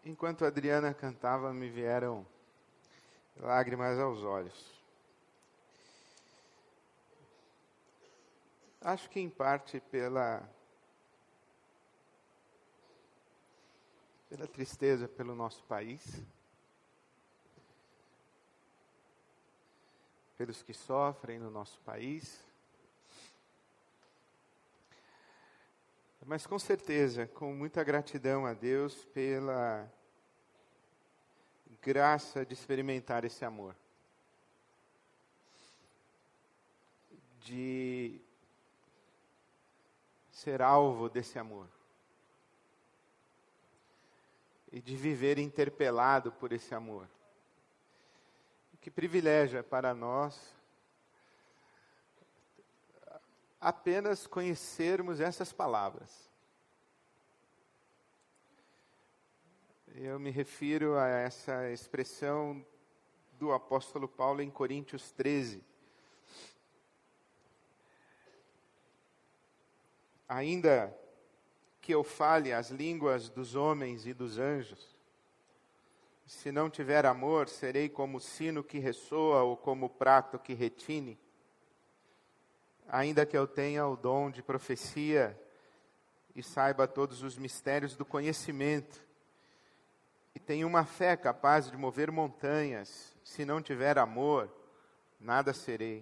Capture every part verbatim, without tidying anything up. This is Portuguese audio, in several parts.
Enquanto a Adriana cantava, me vieram lágrimas aos olhos. Acho que em parte pela, pela tristeza pelo nosso país, pelos que sofrem no nosso país, mas com certeza, com muita gratidão a Deus pela graça de experimentar esse amor, de ser alvo desse amor e de viver interpelado por esse amor. Que privilégio é para nós apenas conhecermos essas palavras. Eu me refiro a essa expressão do apóstolo Paulo em Coríntios treze. Ainda que eu fale as línguas dos homens e dos anjos, se não tiver amor, serei como o sino que ressoa ou como o prato que retine. Ainda que eu tenha o dom de profecia e saiba todos os mistérios do conhecimento, e tenha uma fé capaz de mover montanhas, se não tiver amor, nada serei.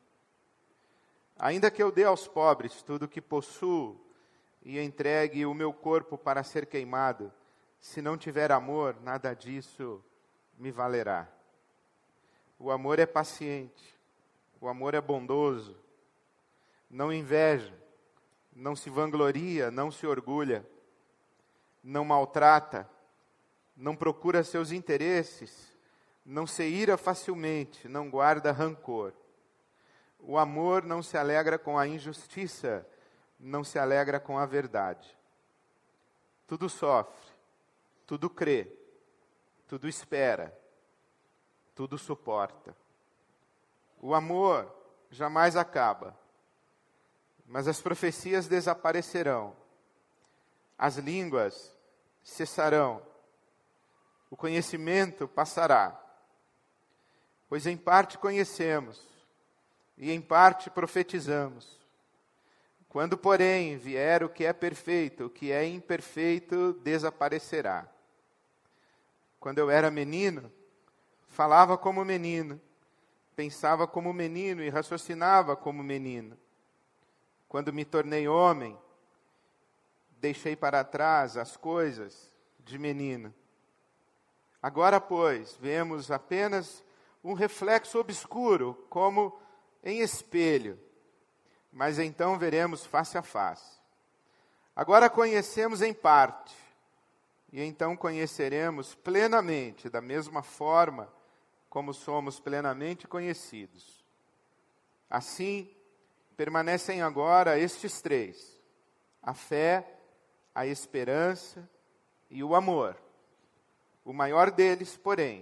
Ainda que eu dê aos pobres tudo o que possuo e entregue o meu corpo para ser queimado, se não tiver amor, nada disso me valerá. O amor é paciente, o amor é bondoso, não inveja, não se vangloria, não se orgulha, não maltrata, não procura seus interesses, não se ira facilmente, não guarda rancor. O amor não se alegra com a injustiça, não se alegra com a verdade. Tudo sofre, tudo crê, tudo espera, tudo suporta. O amor jamais acaba, mas as profecias desaparecerão, as línguas cessarão, o conhecimento passará, pois em parte conhecemos e em parte profetizamos. Quando, porém, vier o que é perfeito, o que é imperfeito desaparecerá. Quando eu era menino, falava como menino, pensava como menino e raciocinava como menino. Quando me tornei homem, deixei para trás as coisas de menino. Agora, pois, vemos apenas um reflexo obscuro, como em espelho, mas então veremos face a face. Agora conhecemos em parte, e então conheceremos plenamente, da mesma forma como somos plenamente conhecidos. Assim, permanecem agora estes três: a fé, a esperança e o amor. O maior deles, porém,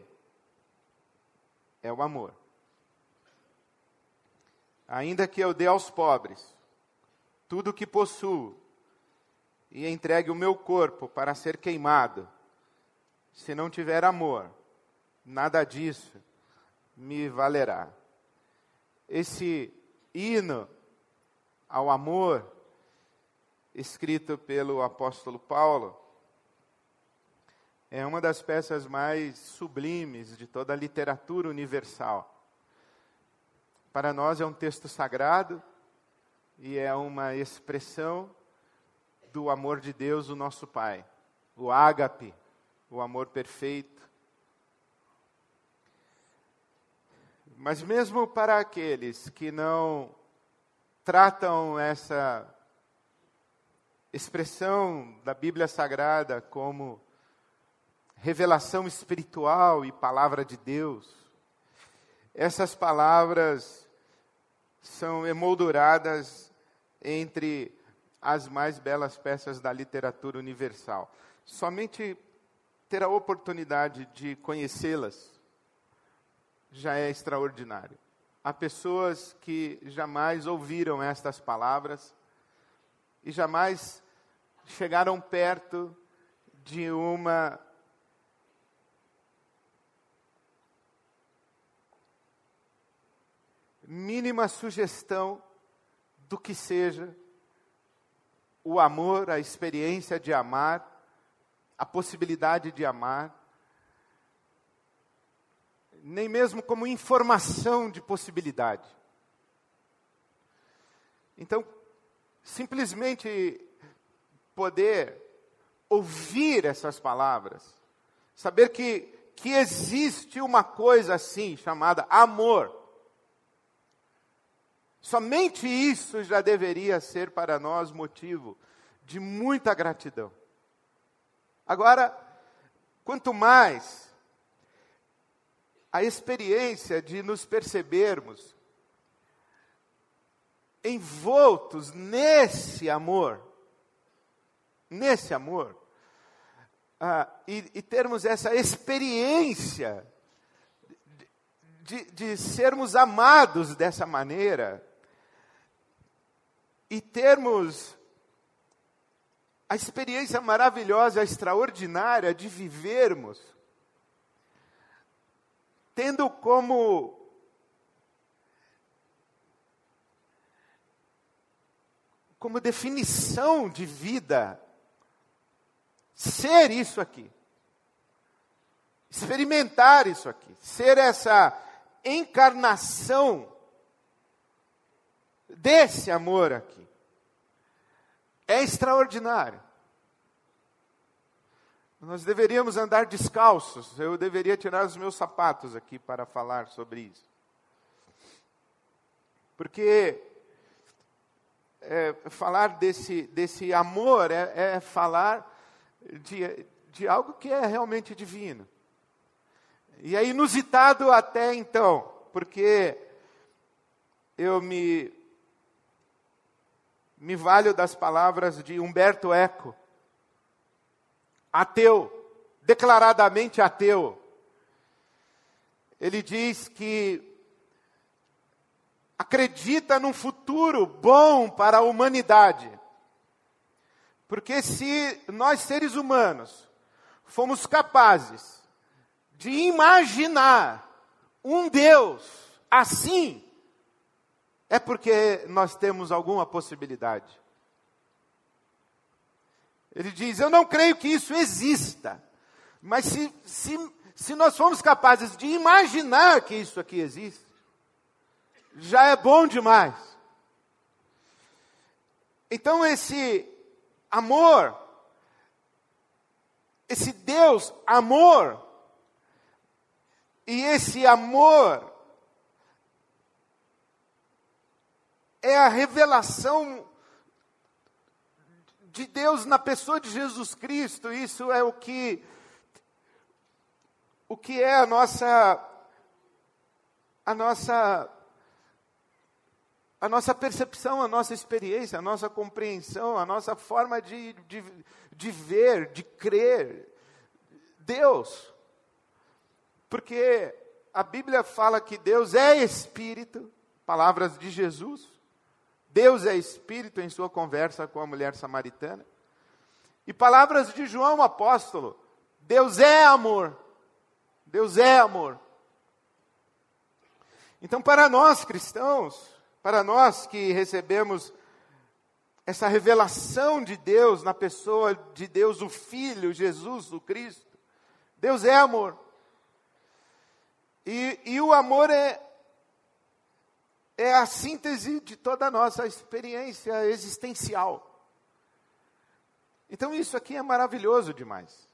é o amor. Ainda que eu dê aos pobres tudo o que possuo e entregue o meu corpo para ser queimado, se não tiver amor, nada disso me valerá. Esse hino ao amor, escrito pelo apóstolo Paulo, é uma das peças mais sublimes de toda a literatura universal. Para nós é um texto sagrado e é uma expressão do amor de Deus, o nosso Pai. O ágape, o amor perfeito. Mas mesmo para aqueles que não tratam essa expressão da Bíblia Sagrada como revelação espiritual e palavra de Deus, essas palavras são emolduradas entre as mais belas peças da literatura universal. Somente ter a oportunidade de conhecê-las já é extraordinário. Há pessoas que jamais ouviram estas palavras e jamais chegaram perto de uma mínima sugestão do que seja o amor, a experiência de amar, a possibilidade de amar, nem mesmo como informação de possibilidade. Então, simplesmente poder ouvir essas palavras, saber que, que existe uma coisa assim, chamada amor, somente isso já deveria ser para nós motivo de muita gratidão. Agora, quanto mais a experiência de nos percebermos envoltos nesse amor, nesse amor, ah, e, e termos essa experiência de, de sermos amados dessa maneira, e termos a experiência maravilhosa, extraordinária de vivermos, tendo como como definição de vida ser isso aqui, experimentar isso aqui, ser essa encarnação desse amor aqui. É extraordinário. Nós deveríamos andar descalços. Eu deveria tirar os meus sapatos aqui para falar sobre isso. Porque é, falar desse, desse amor é, é falar de, de algo que é realmente divino. E é inusitado até então, porque eu me, me valho das palavras de Humberto Eco, ateu, declaradamente ateu. Ele diz que acredita num futuro bom para a humanidade. Porque se nós seres humanos fomos capazes de imaginar um Deus assim, é porque nós temos alguma possibilidade. Ele diz, eu não creio que isso exista, mas se, se, se nós formos capazes de imaginar que isso aqui existe, já é bom demais. Então esse amor, esse Deus amor, e esse amor é a revelação de Deus na pessoa de Jesus Cristo. Isso é o que, o que é a nossa, a nossa, a nossa percepção, a nossa experiência, a nossa compreensão, a nossa forma de, de, de ver, de crer. Deus. Porque a Bíblia fala que Deus é Espírito, palavras de Jesus. Deus é Espírito em sua conversa com a mulher samaritana. E palavras de João apóstolo, Deus é amor. Deus é amor. Então, para nós cristãos, para nós que recebemos essa revelação de Deus na pessoa de Deus, o Filho, Jesus, o Cristo, Deus é amor. E, e o amor é, é a síntese de toda a nossa experiência existencial. Então isso aqui é maravilhoso demais.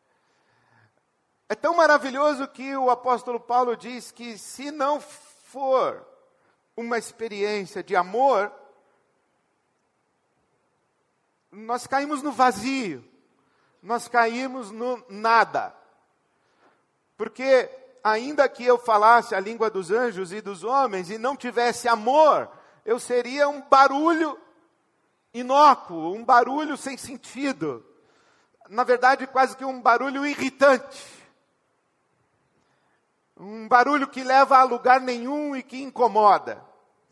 É tão maravilhoso que o apóstolo Paulo diz que se não for uma experiência de amor, nós caímos no vazio, nós caímos no nada. Porque ainda que eu falasse a língua dos anjos e dos homens e não tivesse amor, eu seria um barulho inócuo, um barulho sem sentido. Na verdade, quase que um barulho irritante. Um barulho que leva a lugar nenhum e que incomoda.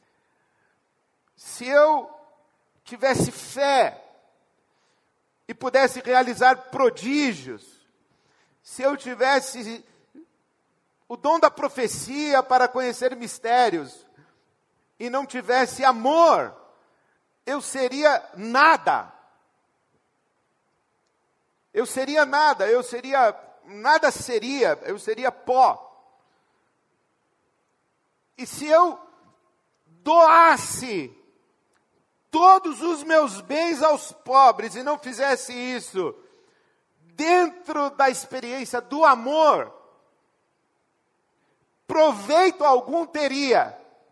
Se eu tivesse fé e pudesse realizar prodígios, se eu tivesse o dom da profecia para conhecer mistérios, e não tivesse amor, eu seria nada. Eu seria nada, eu seria, nada seria, eu seria pó. E se eu doasse todos os meus bens aos pobres e não fizesse isso dentro da experiência do amor, proveito algum teria.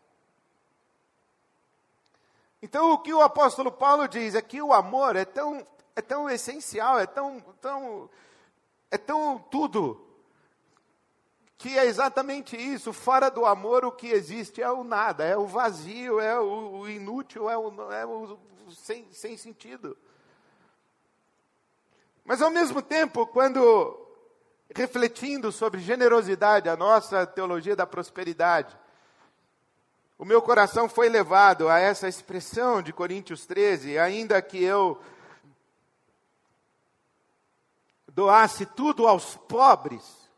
Então o que o apóstolo Paulo diz é que o amor é tão, é tão essencial, é tão, tão, é tão tudo, que é exatamente isso. Fora do amor o que existe é o nada, é o vazio, é o, o inútil, é o, é o sem, sem sentido. Mas ao mesmo tempo, quando refletindo sobre generosidade, a nossa teologia da prosperidade, o meu coração foi levado a essa expressão de Coríntios treze, ainda que eu doasse tudo aos pobres,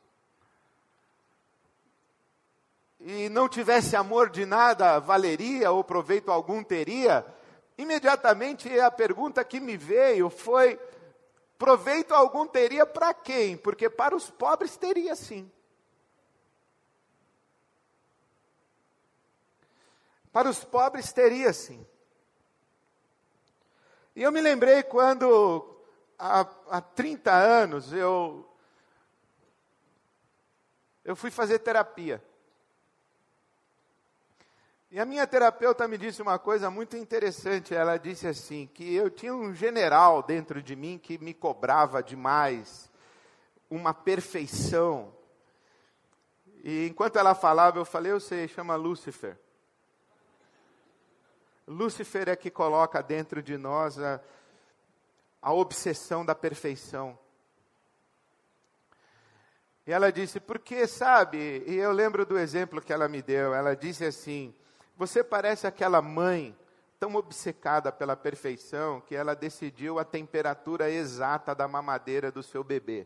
e não tivesse amor de nada valeria, ou proveito algum teria, imediatamente a pergunta que me veio foi, proveito algum teria para quem? Porque para os pobres teria sim. Para os pobres teria sim. E eu me lembrei quando, há, há trinta anos, eu, eu fui fazer terapia. E a minha terapeuta me disse uma coisa muito interessante. Ela disse assim, que eu tinha um general dentro de mim que me cobrava demais, uma perfeição. E enquanto ela falava, eu falei, eu sei, chama Lúcifer. Lúcifer é que coloca dentro de nós a, a obsessão da perfeição. E ela disse, porque sabe, e eu lembro do exemplo que ela me deu, ela disse assim, você parece aquela mãe tão obcecada pela perfeição que ela decidiu a temperatura exata da mamadeira do seu bebê.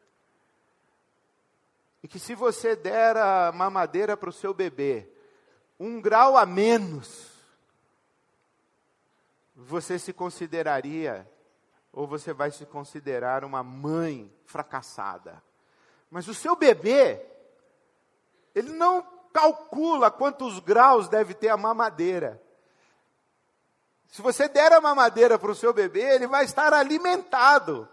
E que se você der a mamadeira para o seu bebê um grau a menos, você se consideraria, ou você vai se considerar uma mãe fracassada. Mas o seu bebê, ele não calcula quantos graus deve ter a mamadeira. Se você der a mamadeira para o seu bebê, ele vai estar alimentado.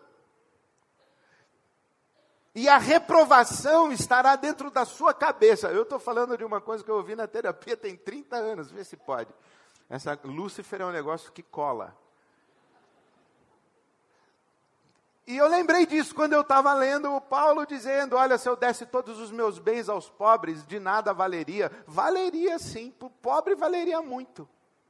E a reprovação estará dentro da sua cabeça. Eu estou falando de uma coisa que eu ouvi na terapia tem trinta anos, vê se pode. Essa Lúcifer é um negócio que cola. E eu lembrei disso quando eu estava lendo o Paulo dizendo, olha, se eu desse todos os meus bens aos pobres, de nada valeria. Valeria sim, para o pobre valeria muito.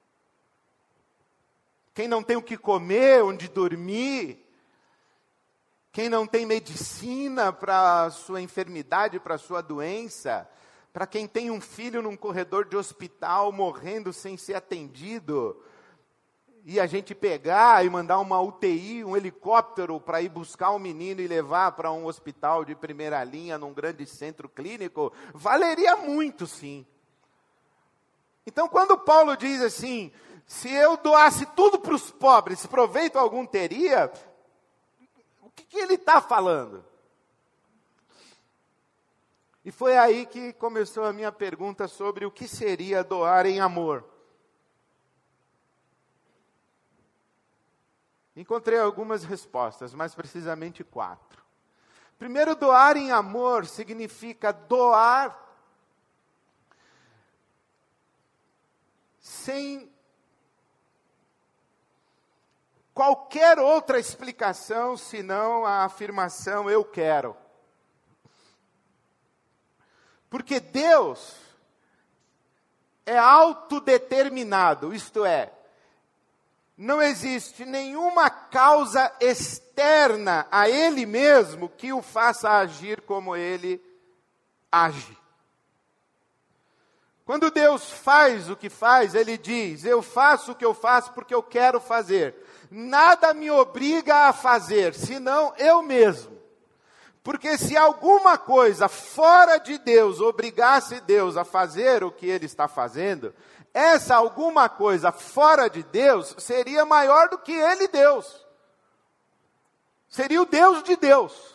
Quem não tem o que comer, onde dormir, quem não tem medicina para a sua enfermidade, para a sua doença, para quem tem um filho num corredor de hospital morrendo sem ser atendido, e a gente pegar e mandar uma U T I, um helicóptero para ir buscar o menino e levar para um hospital de primeira linha, num grande centro clínico, valeria muito sim. Então quando Paulo diz assim, se eu doasse tudo para os pobres, proveito algum teria, o que, que ele está falando? E foi aí que começou a minha pergunta sobre o que seria doar em amor. Encontrei algumas respostas, mais precisamente quatro. Primeiro, doar em amor significa doar sem qualquer outra explicação senão a afirmação eu quero. Porque Deus é autodeterminado, isto é, não existe nenhuma causa externa a Ele mesmo que o faça agir como Ele age. Quando Deus faz o que faz, Ele diz, eu faço o que eu faço porque eu quero fazer. Nada me obriga a fazer, senão eu mesmo. Porque se alguma coisa fora de Deus obrigasse Deus a fazer o que Ele está fazendo, essa alguma coisa fora de Deus seria maior do que ele, Deus. Seria o Deus de Deus.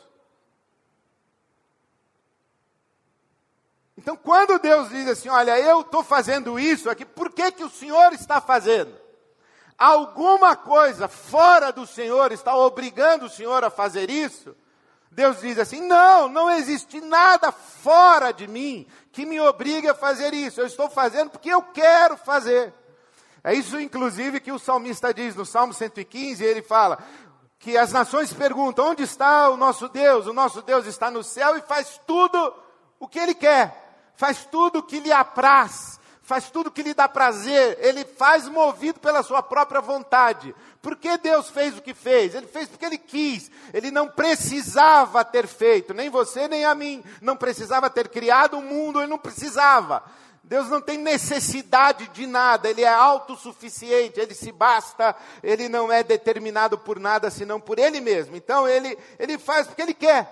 Então, quando Deus diz assim, olha, eu estou fazendo isso aqui, por que que o Senhor está fazendo? Alguma coisa fora do Senhor está obrigando o Senhor a fazer isso? Deus diz assim, não, não existe nada fora de mim que me obrigue a fazer isso. Eu estou fazendo porque eu quero fazer. É isso, inclusive, que o salmista diz no Salmo cento e quinze, ele fala que as nações perguntam, onde está o nosso Deus? O nosso Deus está no céu e faz tudo o que Ele quer. Faz tudo o que lhe apraz, faz tudo o que lhe dá prazer, ele faz movido pela sua própria vontade. Por que Deus fez o que fez? Ele fez porque Ele quis, Ele não precisava ter feito, nem você nem a mim, não precisava ter criado o mundo, Ele não precisava. Deus não tem necessidade de nada, Ele é autossuficiente, Ele se basta, Ele não é determinado por nada senão por Ele mesmo. Então Ele, ele faz porque Ele quer.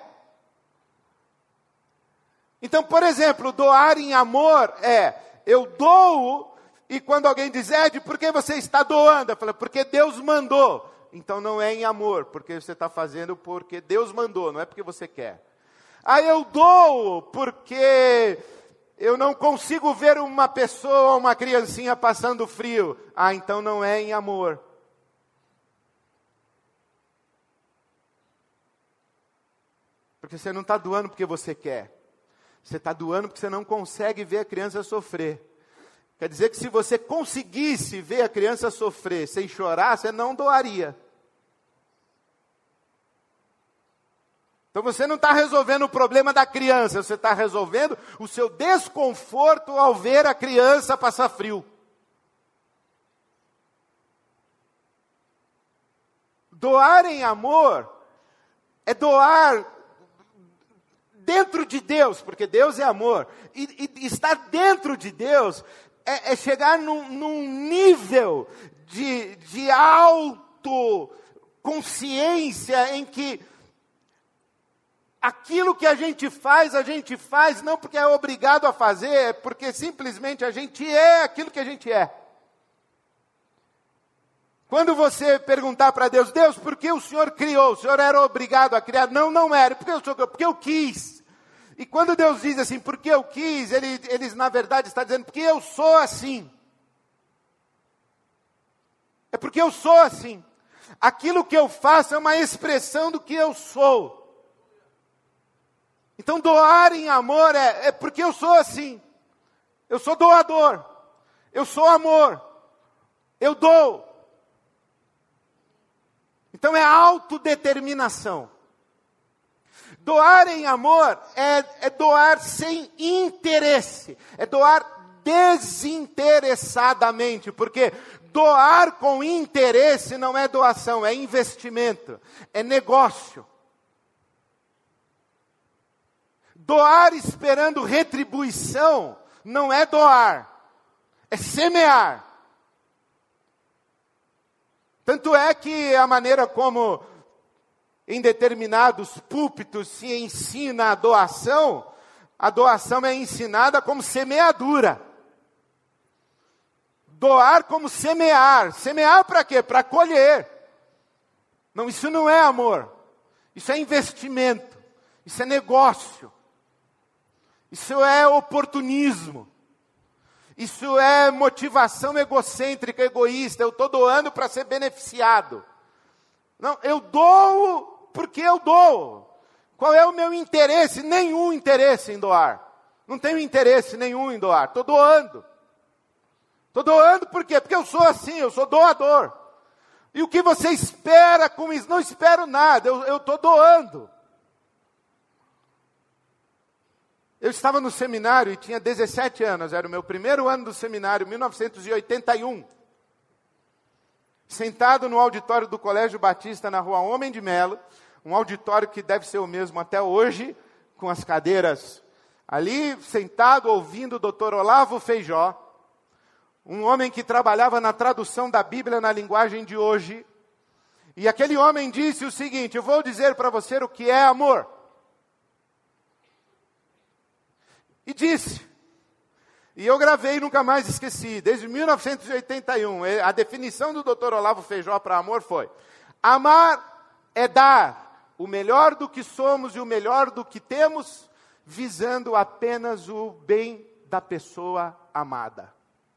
Então, por exemplo, doar em amor é, eu dou, e quando alguém diz, Ed, por que você está doando? Eu falo, porque Deus mandou. Então não é em amor, porque você está fazendo porque Deus mandou, não é porque você quer. Ah, eu dou porque eu não consigo ver uma pessoa, uma criancinha passando frio. Ah, então não é em amor. Porque você não está doando porque você quer. Você está doando porque você não consegue ver a criança sofrer. Quer dizer que se você conseguisse ver a criança sofrer sem chorar, você não doaria. Então você não está resolvendo o problema da criança, você está resolvendo o seu desconforto ao ver a criança passar frio. Doar em amor é doar dentro de Deus, porque Deus é amor, e, e estar dentro de Deus é, é chegar num, num nível de, de autoconsciência em que aquilo que a gente faz, a gente faz não porque é obrigado a fazer, é porque simplesmente a gente é aquilo que a gente é. Quando você perguntar para Deus, Deus, por que o Senhor criou? O Senhor era obrigado a criar? Não, não era. Por que o Senhor criou? Porque eu quis. E quando Deus diz assim, porque eu quis, ele, ele na verdade está dizendo, porque eu sou assim. É porque eu sou assim. Aquilo que eu faço é uma expressão do que eu sou. Então doar em amor é, é porque eu sou assim. Eu sou doador. Eu sou amor. Eu dou. Então é autodeterminação. Doar em amor é, é doar sem interesse, é doar desinteressadamente, porque doar com interesse não é doação, é investimento, é negócio. Doar esperando retribuição não é doar, é semear. Tanto é que a maneira como em determinados púlpitos se ensina a doação, a doação é ensinada como semeadura. Doar como semear. Semear para quê? Para colher. Não, isso não é amor. Isso é investimento. Isso é negócio. Isso é oportunismo. Isso é motivação egocêntrica, egoísta. Eu estou doando para ser beneficiado. Não, eu dou porque eu dou. Qual é o meu interesse? Nenhum interesse em doar. Não tenho interesse nenhum em doar. Estou doando. Estou doando por quê? Porque eu sou assim, eu sou doador. E o que você espera com isso? Não espero nada, eu estou doando. Eu estava no seminário e tinha dezessete anos, era o meu primeiro ano do seminário, mil novecentos e oitenta e um. Sentado no auditório do Colégio Batista, na rua Homem de Melo, um auditório que deve ser o mesmo até hoje, com as cadeiras ali, sentado ouvindo o doutor Olavo Feijó, um homem que trabalhava na tradução da Bíblia na linguagem de hoje, e aquele homem disse o seguinte, eu vou dizer para você o que é amor. E disse, E eu gravei e nunca mais esqueci. Desde mil novecentos e oitenta e um, a definição do doutor Olavo Feijó para amor foi: amar é dar o melhor do que somos e o melhor do que temos, visando apenas o bem da pessoa amada.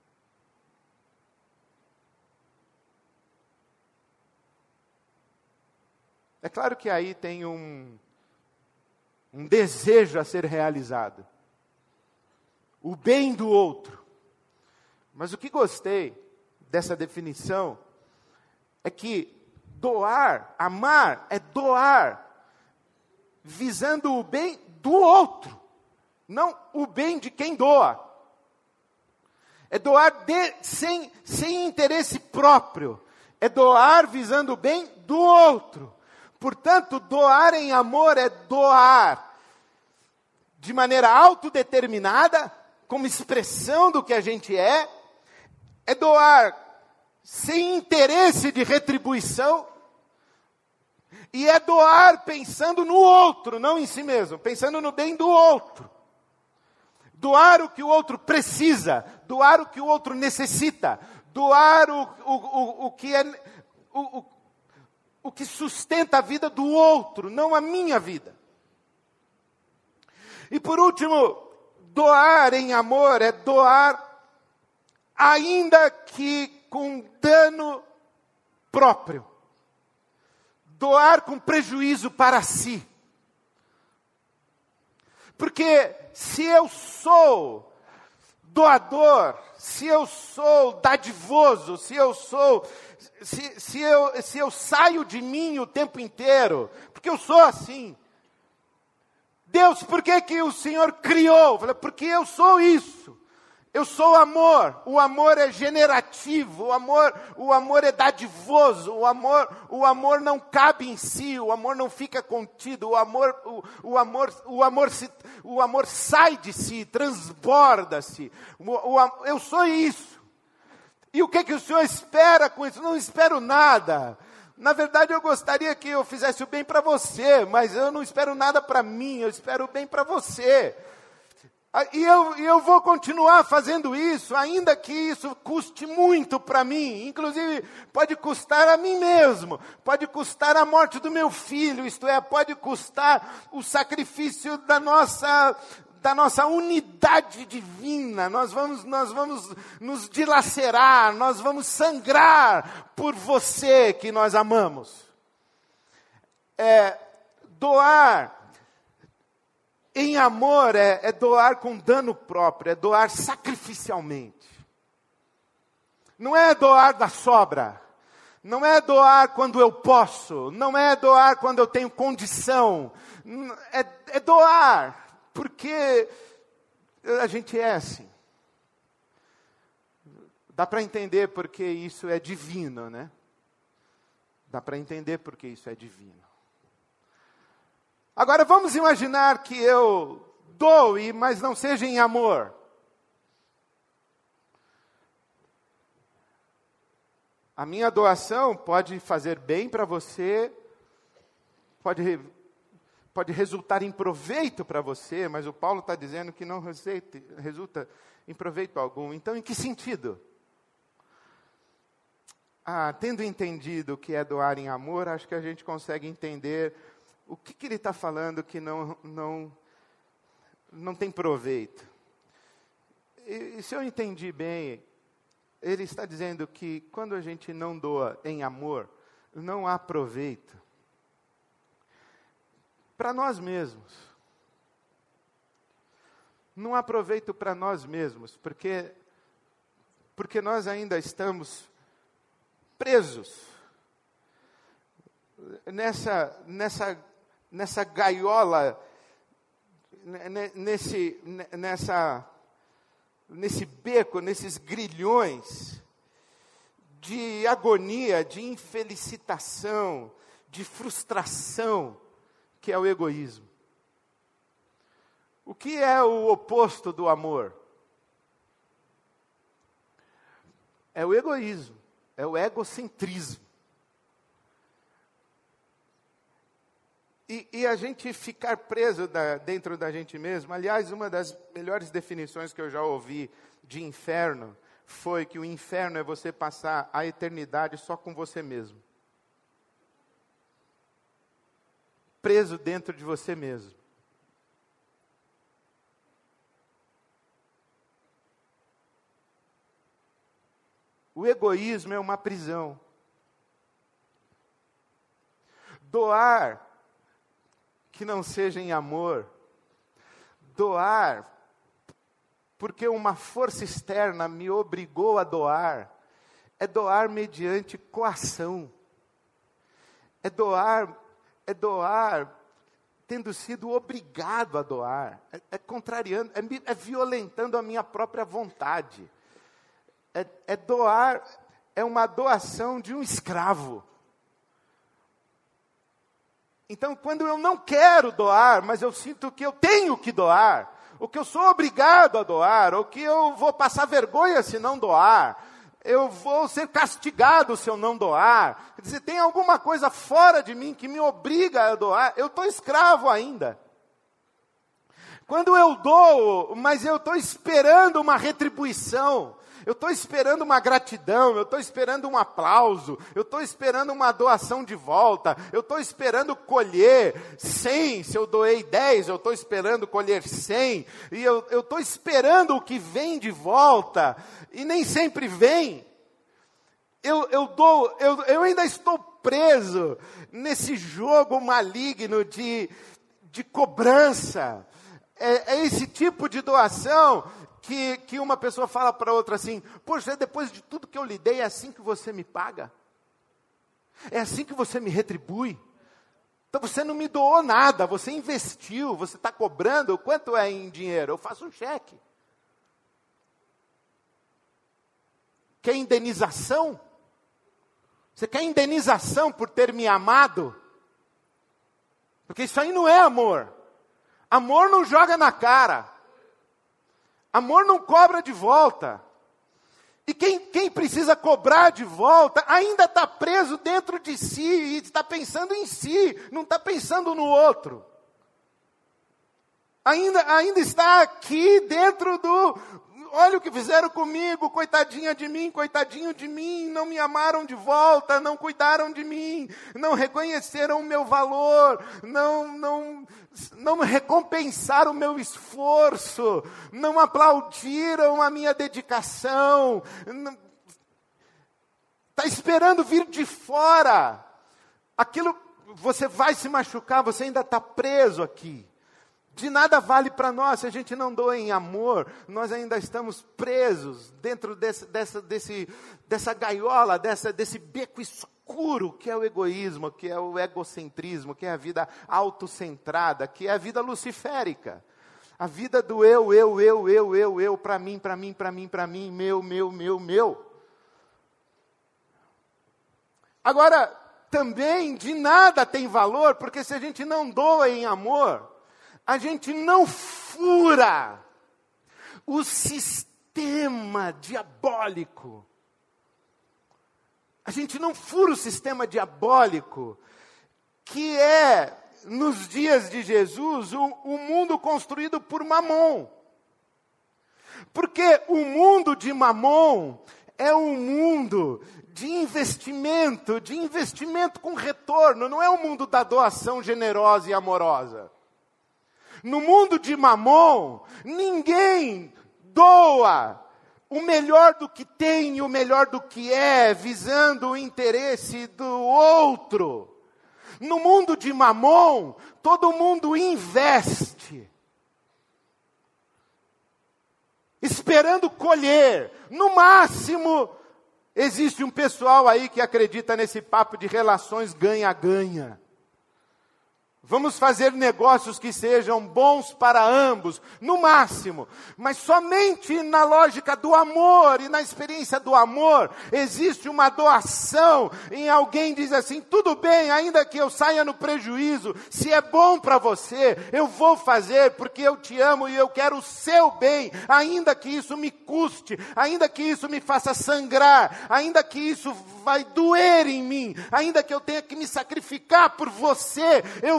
É claro que aí tem um, um desejo a ser realizado. O bem do outro. Mas o que gostei dessa definição é que doar, amar, é doar, visando o bem do outro, não o bem de quem doa. É doar de, sem, sem interesse próprio. É doar visando o bem do outro. Portanto, doar em amor é doar de maneira autodeterminada, como expressão do que a gente é, é doar sem interesse de retribuição, e é doar pensando no outro, não em si mesmo, pensando no bem do outro. Doar o que o outro precisa, doar o que o outro necessita, doar o, o, o, o que é o, o, o que sustenta a vida do outro, não a minha vida. E por último, doar em amor é doar, ainda que com dano próprio. Doar com prejuízo para si. Porque se eu sou doador, se eu sou dadivoso, se eu sou, se, se, eu, se eu saio de mim o tempo inteiro, porque eu sou assim. Deus, por que que o Senhor criou? Eu falei, porque eu sou isso. Eu sou amor. O amor é generativo. O amor, o amor é dadivoso. O amor, o amor não cabe em si. O amor não fica contido. O amor, o, o amor, o amor, se, o amor sai de si, transborda-se. O, o, eu sou isso. E o que que o Senhor espera com isso? Não espero nada. Na verdade, eu gostaria que eu fizesse o bem para você, mas eu não espero nada para mim, eu espero o bem para você. E eu, eu vou continuar fazendo isso, ainda que isso custe muito para mim. Inclusive, pode custar a mim mesmo, pode custar a morte do meu filho, isto é, pode custar o sacrifício da nossa... da nossa unidade divina. Nós vamos, nós vamos nos dilacerar, nós vamos sangrar por você que nós amamos. É, doar em amor é, é doar com dano próprio, é doar sacrificialmente. Não é doar da sobra, não é doar quando eu posso, não é doar quando eu tenho condição, é, é doar porque a gente é assim. Dá para entender porque isso é divino, né? Dá para entender porque isso é divino. Agora vamos imaginar que eu doe, mas não seja em amor. A minha doação pode fazer bem para você, pode, pode resultar em proveito para você, mas o Paulo está dizendo que não resulta, resulta em proveito algum. Então, em que sentido? Ah, tendo entendido o que é doar em amor, acho que a gente consegue entender o que, que ele está falando que não, não, não tem proveito. E, e se eu entendi bem, ele está dizendo que quando a gente não doa em amor, não há proveito para nós mesmos. Não há proveito para nós mesmos, porque, porque nós ainda estamos presos nessa, nessa, nessa gaiola, nesse, nessa, nesse beco, nesses grilhões de agonia, de infelicitação, de frustração, que é o egoísmo. O que é o oposto do amor? É o egoísmo. É o egocentrismo. E, e a gente ficar preso da, dentro da gente mesmo. Aliás, uma das melhores definições que eu já ouvi de inferno foi que o inferno é você passar a eternidade só com você mesmo. Preso dentro de você mesmo. O egoísmo é uma prisão. Doar que não seja em amor, doar porque uma força externa me obrigou a doar, é doar mediante coação, é doar, é doar tendo sido obrigado a doar, é, é contrariando, é, é violentando a minha própria vontade, é, é doar, é uma doação de um escravo. Então, quando eu não quero doar, mas eu sinto que eu tenho que doar, ou que eu sou obrigado a doar, ou que eu vou passar vergonha se não doar, eu vou ser castigado se eu não doar, quer dizer, tem alguma coisa fora de mim que me obriga a doar, eu estou escravo ainda. Quando eu dou, mas eu estou esperando uma retribuição, eu estou esperando uma gratidão, eu estou esperando um aplauso, eu estou esperando uma doação de volta, eu estou esperando colher cem, se eu doei dez, eu estou esperando colher cem, e eu estou esperando o que vem de volta, e nem sempre vem. Eu, eu, dou, eu, eu ainda estou preso nesse jogo maligno de, de cobrança. É, é esse tipo de doação que, que uma pessoa fala para outra assim, poxa, depois de tudo que eu lhe dei, é assim que você me paga? É assim que você me retribui? Então você não me doou nada, você investiu, você está cobrando, quanto é em dinheiro? Eu faço um cheque. Quer indenização? Você quer indenização por ter me amado? Porque isso aí não é amor. Amor não joga na cara. Amor não cobra de volta. E quem, quem precisa cobrar de volta, ainda está preso dentro de si, e está pensando em si, não está pensando no outro. Ainda, ainda está aqui dentro do, olha o que fizeram comigo, coitadinha de mim, coitadinho de mim, não me amaram de volta, não cuidaram de mim, não reconheceram o meu valor, não, não, não me recompensaram o meu esforço, não aplaudiram a minha dedicação, está esperando vir de fora, aquilo, você vai se machucar, você ainda está preso aqui. De nada vale para nós, se a gente não doa em amor, nós ainda estamos presos dentro desse, dessa, desse, dessa gaiola, dessa, desse beco escuro que é o egoísmo, que é o egocentrismo, que é a vida autocentrada, que é a vida luciférica. A vida do eu, eu, eu, eu, eu, eu, para mim, para mim, para mim, para mim, meu, meu, meu, meu. Agora, também de nada tem valor, porque se a gente não doa em amor, a gente não fura o sistema diabólico. A gente não fura o sistema diabólico, que é, nos dias de Jesus, o, o mundo construído por Mamon. Porque o mundo de Mamon é um mundo de investimento, de investimento com retorno, não é o mundo da doação generosa e amorosa. No mundo de Mamon, ninguém doa o melhor do que tem e o melhor do que é, visando o interesse do outro. No mundo de Mamon, todo mundo investe, esperando colher. No máximo, existe um pessoal aí que acredita nesse papo de relações ganha-ganha. Vamos fazer negócios que sejam bons para ambos, no máximo. Mas somente na lógica do amor e na experiência do amor, existe uma doação. Em alguém diz assim, tudo bem, ainda que eu saia no prejuízo, se é bom para você, eu vou fazer porque eu te amo e eu quero o seu bem. Ainda que isso me custe, ainda que isso me faça sangrar, ainda que isso vai doer em mim, ainda que eu tenha que me sacrificar por você, eu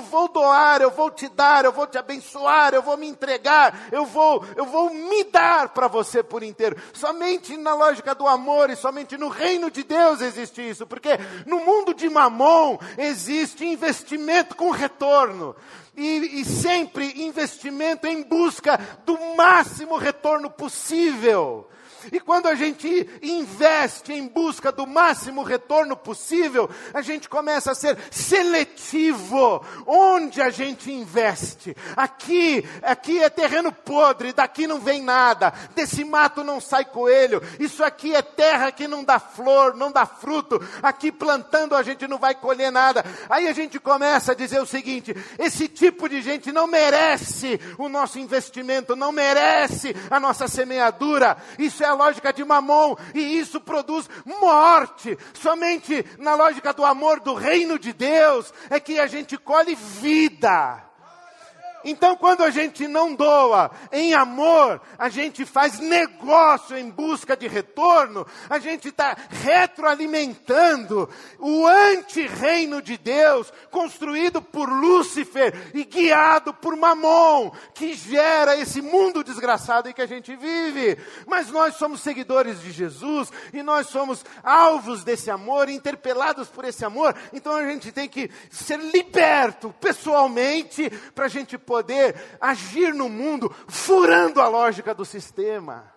vou doar, eu vou te dar, eu vou te abençoar, eu vou me entregar, eu vou, eu vou me dar para você por inteiro. Somente na lógica do amor e somente no reino de Deus existe isso, porque no mundo de Mamon existe investimento com retorno. E, e sempre investimento em busca do máximo retorno possível. E quando a gente investe em busca do máximo retorno possível, a gente começa a ser seletivo. Onde a gente investe? Aqui, aqui é terreno podre, daqui não vem nada. Desse mato não sai coelho. Isso aqui é terra que não dá flor, não dá fruto. Aqui plantando a gente não vai colher nada. Aí a gente começa a dizer o seguinte: esse tipo de gente não merece o nosso investimento, não merece a nossa semeadura. Isso é a lógica de Mamon, e isso produz morte. Somente na lógica do amor do reino de Deus é que a gente colhe vida. Então, quando a gente não doa em amor, a gente faz negócio em busca de retorno, a gente está retroalimentando o anti-reino de Deus, construído por Lúcifer e guiado por Mamon, que gera esse mundo desgraçado em que a gente vive. Mas nós somos seguidores de Jesus, e nós somos alvos desse amor, interpelados por esse amor, então a gente tem que ser liberto pessoalmente, para a gente poder agir no mundo, furando a lógica do sistema.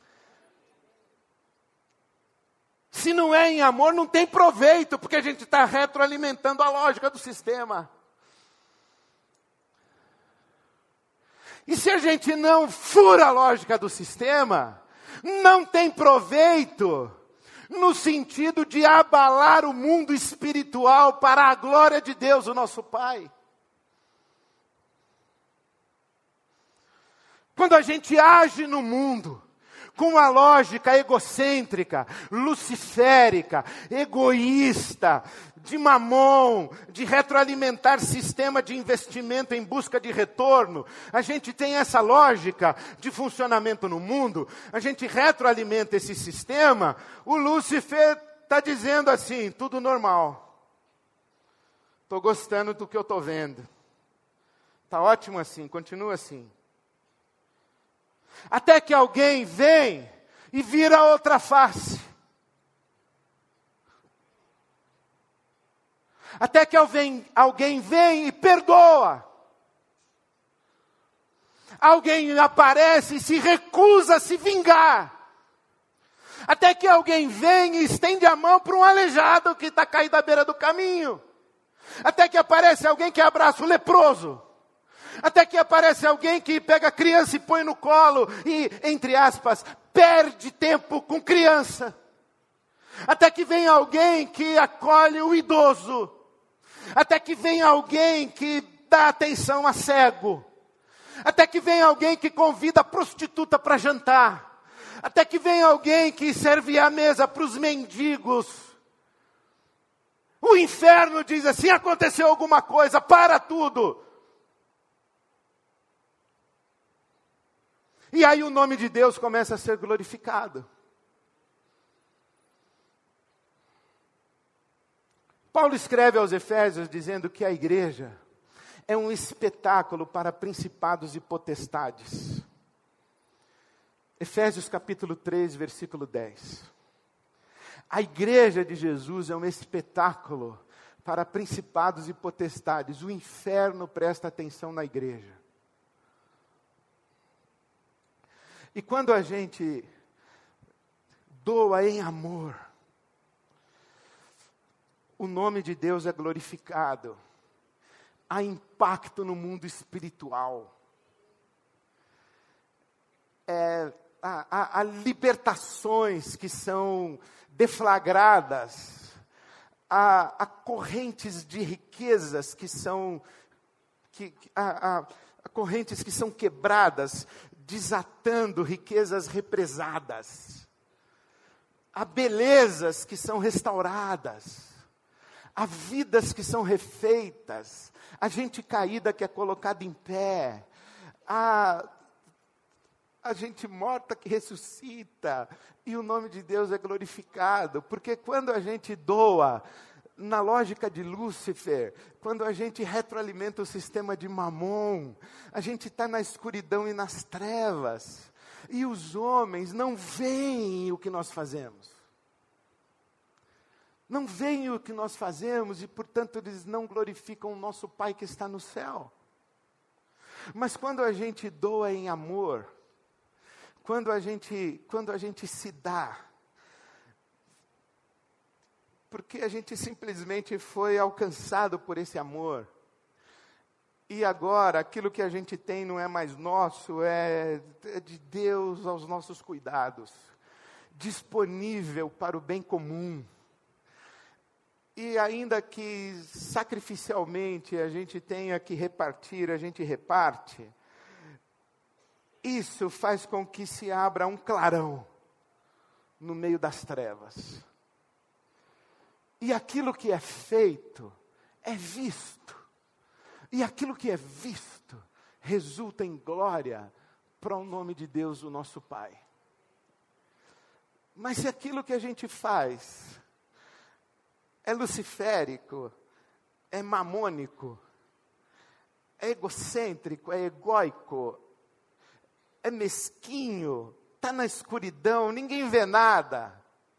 Se não é em amor, não tem proveito, porque a gente está retroalimentando a lógica do sistema. E se a gente não fura a lógica do sistema, não tem proveito, no sentido de abalar o mundo espiritual para a glória de Deus, o nosso Pai. Quando a gente age no mundo com uma lógica egocêntrica, luciférica, egoísta, de Mamon, de retroalimentar sistema de investimento em busca de retorno, a gente tem essa lógica de funcionamento no mundo, a gente retroalimenta esse sistema, o Lúcifer está dizendo assim: tudo normal, estou gostando do que eu estou vendo, está ótimo assim, continua assim. Até que alguém vem e vira outra face. Até que alguém, alguém vem e perdoa. Alguém aparece e se recusa a se vingar. Até que alguém vem e estende a mão para um aleijado que está caído à beira do caminho. Até que aparece alguém que abraça o leproso. Até que aparece alguém que pega a criança e põe no colo e, entre aspas, perde tempo com criança. Até que vem alguém que acolhe o idoso. Até que vem alguém que dá atenção a cego. Até que vem alguém que convida a prostituta para jantar. Até que vem alguém que serve a mesa para os mendigos. O inferno diz assim: aconteceu alguma coisa, para tudo. E aí o nome de Deus começa a ser glorificado. Paulo escreve aos Efésios dizendo que a igreja é um espetáculo para principados e potestades. Efésios capítulo três, versículo dez. A igreja de Jesus é um espetáculo para principados e potestades. O inferno presta atenção na igreja. E quando a gente doa em amor, o nome de Deus é glorificado. Há impacto no mundo espiritual. É, há, há, há libertações que são deflagradas. Há, há correntes de riquezas que são... Que, há, há, há correntes que são quebradas, desatando riquezas represadas. Há belezas que são restauradas. Há vidas que são refeitas. Há gente caída que é colocada em pé. Há, há gente morta que ressuscita. E o nome de Deus é glorificado. Porque quando a gente doa Na lógica de Lúcifer, quando a gente retroalimenta o sistema de Mamon, a gente está na escuridão e nas trevas. E os homens não veem o que nós fazemos. Não veem o que nós fazemos e, portanto, eles não glorificam o nosso Pai que está no céu. Mas quando a gente doa em amor, quando a gente, quando a gente se dá, porque a gente simplesmente foi alcançado por esse amor, e agora aquilo que a gente tem não é mais nosso, é, é de Deus aos nossos cuidados, disponível para o bem comum. E ainda que sacrificialmente a gente tenha que repartir, a gente reparte, isso faz com que se abra um clarão no meio das trevas. E aquilo que é feito é visto. E aquilo que é visto resulta em glória para o nome de Deus, o nosso Pai. Mas se aquilo que a gente faz é luciférico, é mamônico, é egocêntrico, é egóico, é mesquinho, está na escuridão, ninguém vê nada.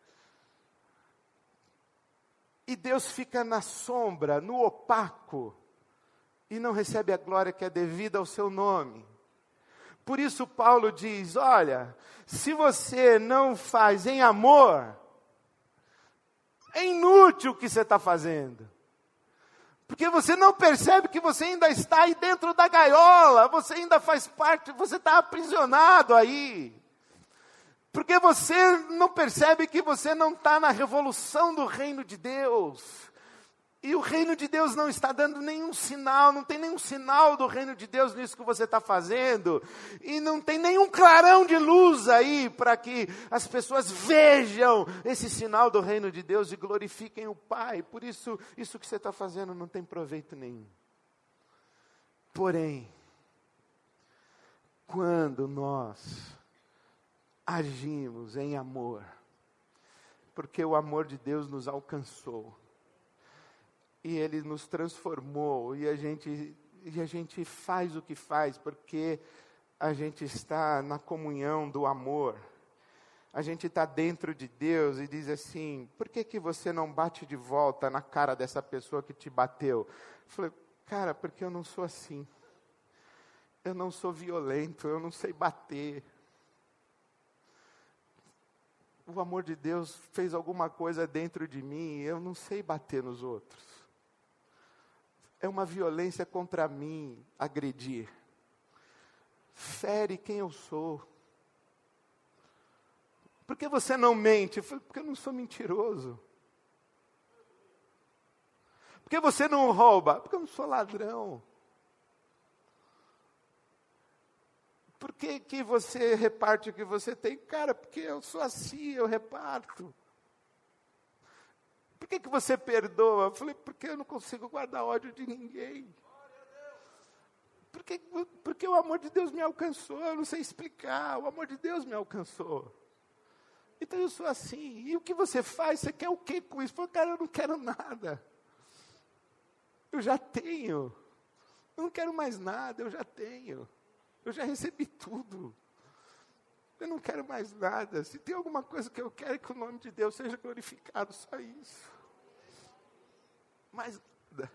E Deus fica na sombra, no opaco, e não recebe a glória que é devida ao seu nome. Por isso Paulo diz, olha, se você não faz em amor, é inútil o que você está fazendo. Porque você não percebe que você ainda está aí dentro da gaiola, você ainda faz parte, você está aprisionado aí. Porque você não percebe que você não está na revolução do reino de Deus. E o reino de Deus não está dando nenhum sinal, não tem nenhum sinal do reino de Deus nisso que você está fazendo. E não tem nenhum clarão de luz aí para que as pessoas vejam esse sinal do reino de Deus e glorifiquem o Pai. Por isso, isso que você está fazendo não tem proveito nenhum. Porém, quando nós agimos em amor, porque o amor de Deus nos alcançou, e Ele nos transformou, e a gente, e a gente faz o que faz, porque a gente está na comunhão do amor. A gente está dentro de Deus e diz assim, por que que você não bate de volta na cara dessa pessoa que te bateu? Eu falei, cara, porque eu não sou assim. Eu não sou violento, eu não sei bater. O amor de Deus fez alguma coisa dentro de mim, eu não sei bater nos outros. É uma violência contra mim, agredir. Fere quem eu sou. Por que você não mente? Eu falei, porque eu não sou mentiroso. Por que você não rouba? Porque eu não sou ladrão. Por que que você reparte o que você tem? Cara, porque eu sou assim, eu reparto. Por que que você perdoa? Eu falei, porque eu não consigo guardar ódio de ninguém. Porque, porque o amor de Deus me alcançou, eu não sei explicar, o amor de Deus me alcançou. Então eu sou assim. E o que você faz? Você quer o quê com isso? Eu falei, cara, eu não quero nada. Eu já tenho. Eu não quero mais nada, eu já tenho. Eu já recebi tudo. Eu não quero mais nada. Se tem alguma coisa que eu quero é que o nome de Deus seja glorificado, só isso. Mais nada.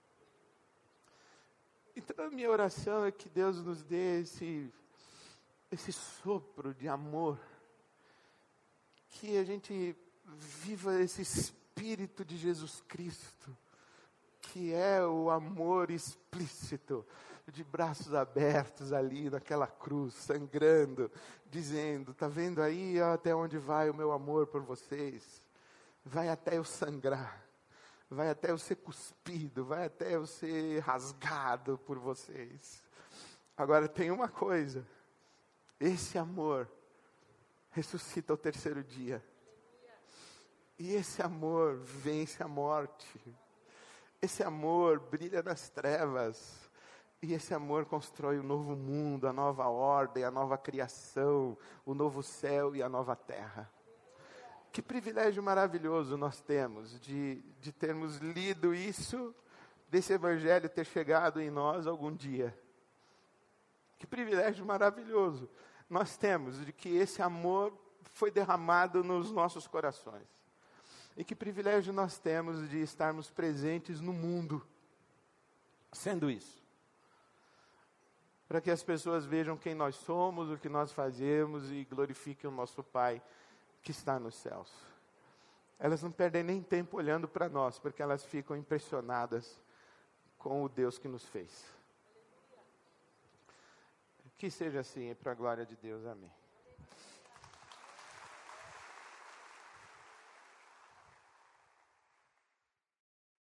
Então a minha oração é que Deus nos dê esse, esse sopro de amor. Que a gente viva esse Espírito de Jesus Cristo. Que é o amor explícito. De braços abertos ali naquela cruz, sangrando, dizendo, está vendo aí até onde vai o meu amor por vocês? Vai até eu sangrar, vai até eu ser cuspido, vai até eu ser rasgado por vocês. Agora tem uma coisa, esse amor ressuscita ao terceiro dia. E esse amor vence a morte. Esse amor brilha nas trevas. E esse amor constrói o novo mundo, a nova ordem, a nova criação, o novo céu e a nova terra. Que privilégio maravilhoso nós temos de, de termos lido isso, desse evangelho ter chegado em nós algum dia. Que privilégio maravilhoso nós temos de que esse amor foi derramado nos nossos corações. E que privilégio nós temos de estarmos presentes no mundo, sendo isso. Para que as pessoas vejam quem nós somos, o que nós fazemos e glorifiquem o nosso Pai que está nos céus. Elas não perdem nem tempo olhando para nós, porque elas ficam impressionadas com o Deus que nos fez. Que seja assim, para a glória de Deus. Amém.